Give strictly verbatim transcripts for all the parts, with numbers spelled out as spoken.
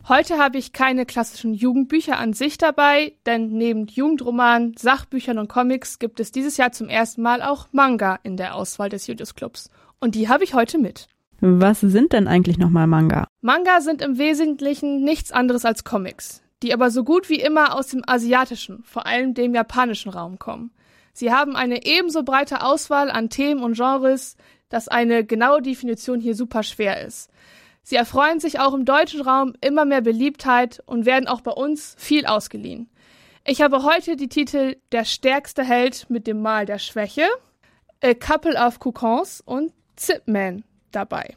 Heute habe ich keine klassischen Jugendbücher an sich dabei, denn neben Jugendromanen, Sachbüchern und Comics gibt es dieses Jahr zum ersten Mal auch Manga in der Auswahl des Julius Clubs. Und die habe ich heute mit. Was sind denn eigentlich nochmal Manga? Manga sind im Wesentlichen nichts anderes als Comics, die aber so gut wie immer aus dem asiatischen, vor allem dem japanischen Raum kommen. Sie haben eine ebenso breite Auswahl an Themen und Genres, dass eine genaue Definition hier super schwer ist. Sie erfreuen sich auch im deutschen Raum immer mehr Beliebtheit und werden auch bei uns viel ausgeliehen. Ich habe heute die Titel Der stärkste Held mit dem Mal der Schwäche, A Couple of Coupons und Zip Man dabei.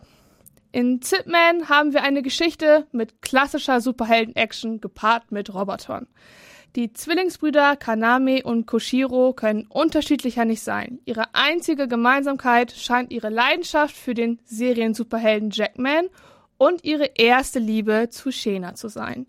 In Zip Man haben wir eine Geschichte mit klassischer Superhelden-Action gepaart mit Robotern. Die Zwillingsbrüder Kaname und Koshiro können unterschiedlicher nicht sein. Ihre einzige Gemeinsamkeit scheint ihre Leidenschaft für den Serien-Superhelden Jackman und ihre erste Liebe zu Shena zu sein.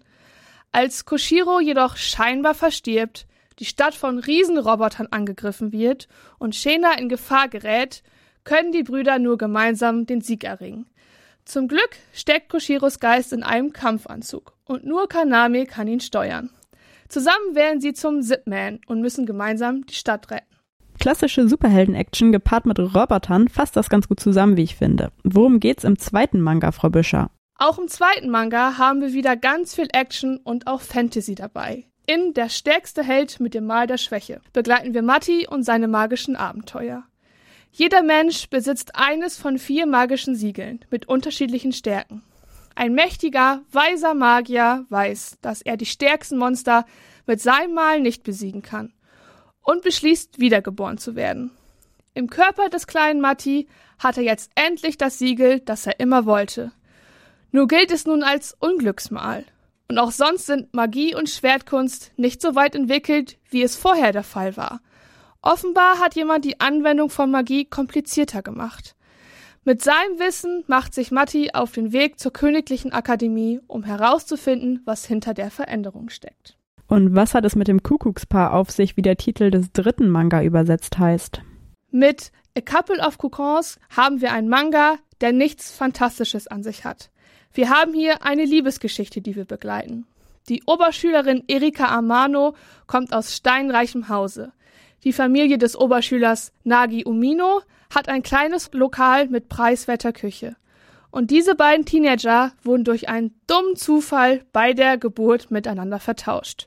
Als Koshiro jedoch scheinbar verstirbt, die Stadt von Riesenrobotern angegriffen wird und Shena in Gefahr gerät, können die Brüder nur gemeinsam den Sieg erringen. Zum Glück steckt Koshiros Geist in einem Kampfanzug und nur Kaname kann ihn steuern. Zusammen werden sie zum Zip Man und müssen gemeinsam die Stadt retten. Klassische Superhelden-Action gepaart mit Robotern fasst das ganz gut zusammen, wie ich finde. Worum geht's im zweiten Manga, Frau Büscher? Auch im zweiten Manga haben wir wieder ganz viel Action und auch Fantasy dabei. In Der stärkste Held mit dem Mal der Schwäche begleiten wir Matti und seine magischen Abenteuer. Jeder Mensch besitzt eines von vier magischen Siegeln mit unterschiedlichen Stärken. Ein mächtiger, weiser Magier weiß, dass er die stärksten Monster mit seinem Mal nicht besiegen kann und beschließt, wiedergeboren zu werden. Im Körper des kleinen Matti hat er jetzt endlich das Siegel, das er immer wollte. Nur gilt es nun als Unglücksmal. Und auch sonst sind Magie und Schwertkunst nicht so weit entwickelt, wie es vorher der Fall war. Offenbar hat jemand die Anwendung von Magie komplizierter gemacht. Mit seinem Wissen macht sich Matti auf den Weg zur Königlichen Akademie, um herauszufinden, was hinter der Veränderung steckt. Und was hat es mit dem Kuckuckspaar auf sich, wie der Titel des dritten Manga übersetzt heißt? Mit A Couple of Coupons haben wir einen Manga, der nichts Fantastisches an sich hat. Wir haben hier eine Liebesgeschichte, die wir begleiten. Die Oberschülerin Erika Amano kommt aus steinreichem Hause. Die Familie des Oberschülers Nagi Umino hat ein kleines Lokal mit preiswerter Küche. Und diese beiden Teenager wurden durch einen dummen Zufall bei der Geburt miteinander vertauscht.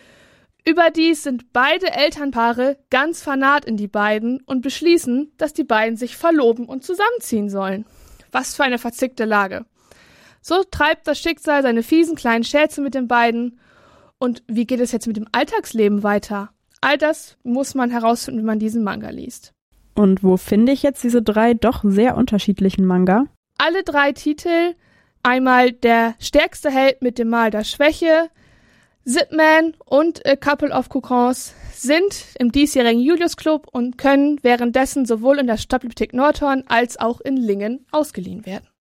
Überdies sind beide Elternpaare ganz vernarrt in die beiden und beschließen, dass die beiden sich verloben und zusammenziehen sollen. Was für eine verzickte Lage. So treibt das Schicksal seine fiesen kleinen Scherze mit den beiden. Und wie geht es jetzt mit dem Alltagsleben weiter? All das muss man herausfinden, wenn man diesen Manga liest. Und wo finde ich jetzt diese drei doch sehr unterschiedlichen Manga? Alle drei Titel, einmal Der stärkste Held mit dem Mal der Schwäche, Zip Man und A Couple of Coupons, sind im diesjährigen Julius Club und können währenddessen sowohl in der Stadtbibliothek Nordhorn als auch in Lingen ausgeliehen werden.